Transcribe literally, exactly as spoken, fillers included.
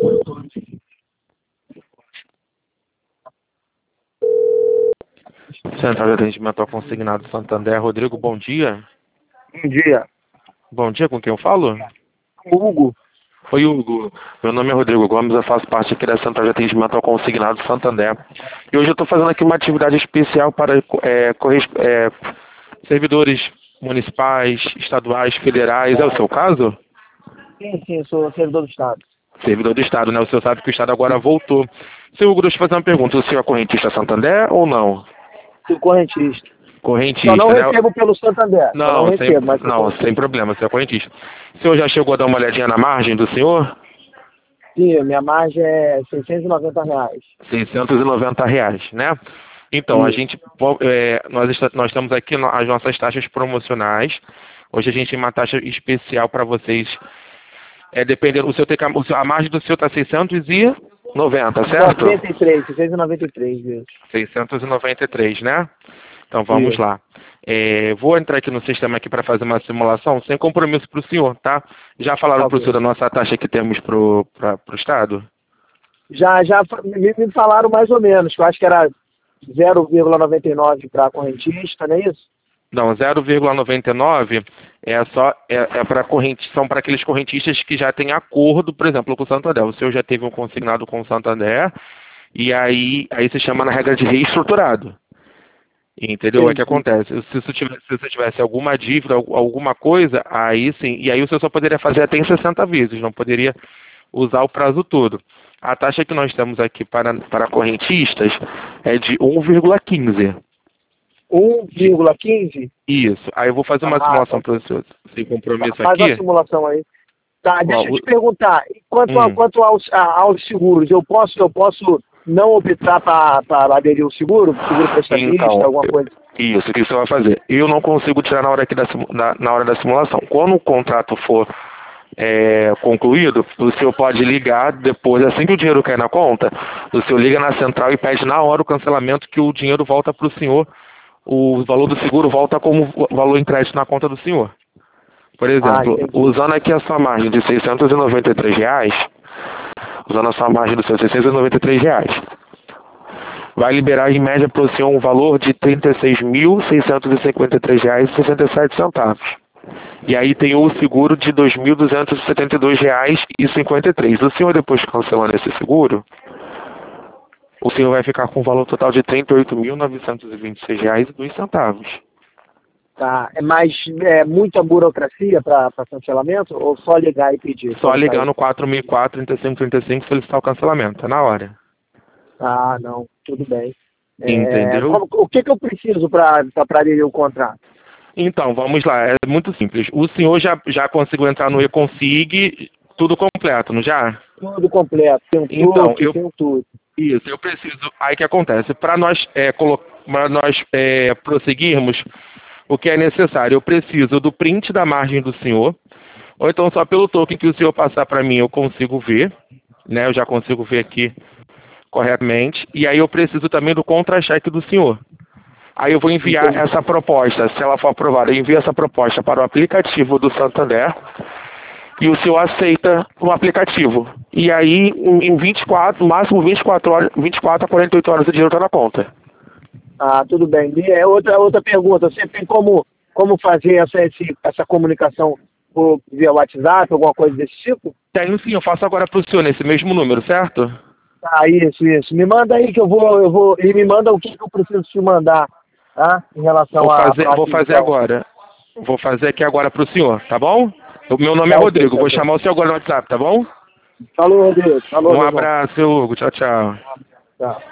Central de Atendimento ao Consignado Santander. Rodrigo, bom dia. Bom dia. Bom dia, com quem eu falo? Hugo. Oi, Hugo. Meu nome é Rodrigo Gomes, eu faço parte aqui da Central de Atendimento ao Consignado Santander. E hoje eu estou fazendo aqui uma atividade especial para é, corres- é, servidores municipais, estaduais, federais. É o seu caso? Sim, sim, eu sou servidor do Estado. Servidor do Estado, né? O senhor sabe que o Estado agora voltou. Seu Hugo, deixa eu fazer uma pergunta. O senhor é correntista Santander ou não? Sou correntista. Correntista, Só não né? recebo pelo Santander. Só Não, não sem, recebo, mas não, sem problema, você é correntista. O senhor já chegou a dar uma olhadinha na margem do senhor? Sim, a minha margem é seiscentos e noventa reais. seiscentos e noventa reais, né? Então, a Isso. gente, é, nós, está- nós estamos aqui no- as nossas taxas promocionais. Hoje a gente tem uma taxa especial para vocês. É, dependendo, o seu tem, que- o seu- a margem do seu está seiscentos e noventa, certo? noventa e três, seiscentos e noventa e três, isso. seiscentos e noventa e três, né? Então vamos Isso. lá. É, vou entrar aqui no sistema aqui para fazer uma simulação sem compromisso para o senhor, tá? Já falaram para o Ok. senhor da nossa taxa que temos para o Estado? Já, já fa- me, me falaram mais ou menos, que eu acho que era zero vírgula noventa e nove para correntista, não é isso? Não, zero vírgula noventa e nove é só é, é para corrente, são para aqueles correntistas que já têm acordo, por exemplo, com o Santander. O senhor já teve um consignado com o Santander e aí aí se chama na regra de reestruturado. Entendeu? É que Entendi. acontece. Se você tivesse, se você tivesse alguma dívida, al- alguma coisa, aí sim. E aí o senhor só poderia fazer até em sessenta vezes, não poderia usar o prazo todo. A taxa que nós temos aqui para, para correntistas é de um vírgula quinze. um vírgula quinze? Isso. Aí eu vou fazer uma Ah, simulação tá. para o senhor sem compromisso Faz a aqui. simulação aí. Tá, deixa eu Ó, te perguntar, e quanto, a- Hum. quanto aos, a- aos seguros, eu posso, eu posso não optar para aderir ao seguro? Seguro prestamista, Então, alguma coisa? isso, o que você vai fazer? Eu não consigo tirar na hora, aqui da, simu- na, na hora da simulação. Quando o contrato for é, concluído, o senhor pode ligar depois, assim que o dinheiro cair na conta, o senhor liga na central e pede na hora o cancelamento que o dinheiro volta para o senhor, o valor do seguro volta como valor em crédito na conta do senhor. Por exemplo, entendi. usando aqui a sua margem de seiscentos e noventa e três reais, usando a sua margem dos seus seiscentos e noventa e três reais, vai liberar em média para o senhor um valor de trinta e seis mil, seiscentos e cinquenta e três reais e sessenta e sete centavos. E aí tem o seguro de dois mil duzentos e setenta e dois reais e cinquenta e três. O senhor, depois cancelando esse seguro, o senhor vai ficar com um valor total de trinta e oito mil, novecentos e vinte e seis reais e dois centavos. Tá, é mais, é muita burocracia para cancelamento ou só ligar e pedir? Só ligar no quatro mil e quatro, trinta e cinco trinta e cinco, solicitar o cancelamento, é na hora. Ah, não, tudo bem. É, Entendeu? como- o que, que eu preciso para aderir o contrato? Então, vamos lá, é muito simples. O senhor já, já conseguiu entrar no E-Consig, tudo completo, não já? Tudo completo, tem um Então, tudo, eu, tem um tudo. isso, eu preciso. Aí que acontece? Para nós, é, colo- pra nós é, prosseguirmos, o que é necessário? Eu preciso do print da margem do senhor, ou então só pelo token que o senhor passar para mim eu consigo ver, né? Eu já consigo ver aqui corretamente. E aí eu preciso também do contra-cheque do senhor. Aí eu vou enviar Entendi. essa proposta, se ela for aprovada, eu envio essa proposta para o aplicativo do Santander e o senhor aceita o aplicativo. E aí, em em vinte e quatro, no máximo vinte e quatro horas, vinte e quatro a quarenta e oito horas o dinheiro está na conta. Ah, tudo bem. E é outra, outra pergunta, você tem como, como fazer essa, esse, essa comunicação por, via WhatsApp, alguma coisa desse tipo? Tenho sim, eu faço agora para o senhor nesse mesmo número, certo? Ah, isso, isso. Me manda aí que eu vou, eu vou, e me manda o que, que eu preciso te mandar, tá? Em relação Vou à fazer, parte vou fazer visual. agora. Vou fazer aqui agora para o senhor, tá bom? O meu nome é Tá, ok, Rodrigo, tá vou bom. chamar o senhor agora no WhatsApp, tá bom? Falou, Rodrigo. Falou, Um meu irmão. abraço, Hugo. Tchau, tchau. Tchau.